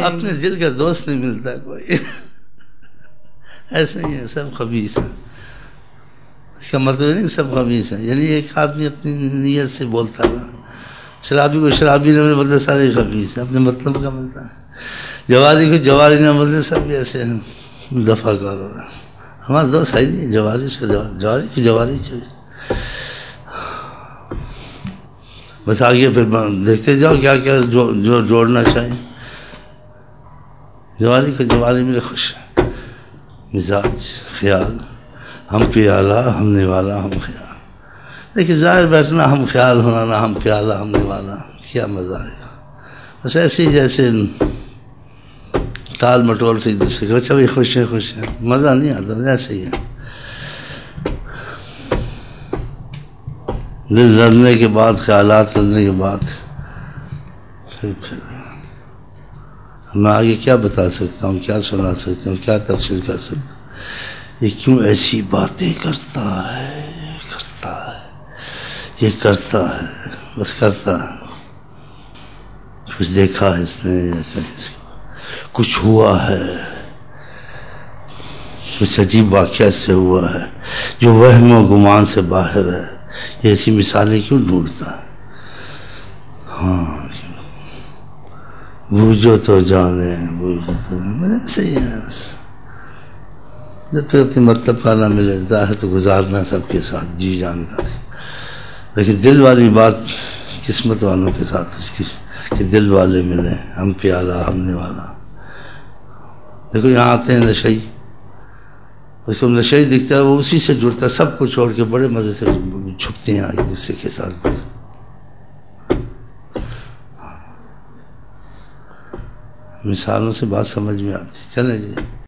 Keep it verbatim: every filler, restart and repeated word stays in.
ہے. اپنے دل کا دوست نہیں ملتا کوئی. ایسے ہی ہے، سب خبیث ہیں. اس کا مطلب نہیں سب خبیث ہیں، یعنی ایک آدمی اپنی نیت سے بولتا ہے. شرابی کو شرابی نہ بولتے سارے خبیث ہیں، اپنے مطلب کا ملتا ہے. جواری کو جواری نہ بولتے سب بھی ایسے ہیں دفع کار ہو رہا ہے. ہمارا دوست ہے نہیں جواری، اس کا جواری کی جواری چاہیے. بس آگے پھر دیکھتے جاؤ کیا کیا جو جو جوڑنا چاہیے. جواری کا جواری میرے خوش ہے، مزاج خیال، ہم پیالہ ہم نوالا ہم خیال. لیکن ظاہر بیٹھنا ہم خیال ہونا نہ ہم پیالہ ہم نوالا، کیا مزہ آئے گا. بس ایسے ہی جیسے ٹال مٹول سے دوسرے کو اچھا بھائی خوش ہے خوش ہے، مزہ نہیں آتا. ایسے ہی ہے. دل لڑنے کے بعد، خیالات لڑنے کے بعد پھر پھر میں آگے کیا بتا سکتا ہوں، کیا سنا سکتا ہوں، کیا تفصیل کر سکتا ہوں. یہ کیوں ایسی باتیں کرتا ہے کرتا ہے یہ کرتا ہے، بس کرتا ہے. کچھ دیکھا ہے اس نے یا کہیں اس کو کچھ ہوا ہے، کچھ عجیب واقعہ سے ہوا ہے جو وہم و گمان سے باہر ہے. یہ ایسی مثالیں کیوں ڈھونڈتا ہے. ہاں بوجھو تو جانے بوجھو تو جانے. ایسے ہی ہے بس. جب تک اپنی مطلب کا نہ ملے ظاہر تو گزارنا سب کے ساتھ جی جان کا، لیکن دل والی بات قسمت والوں کے ساتھ اس کی کہ دل والے ملیں، ہم پیالہ ہم نوالا. دیکھو یہاں آتے ہیں نشئی، اس کو نشئی دکھتا ہے وہ اسی سے جڑتا ہے، سب کو چھوڑ کے بڑے مزے سے چھپتے ہیں ایک دوسرے کے ساتھ. مثالوں سے بات سمجھ میں آتی. چلیں جی.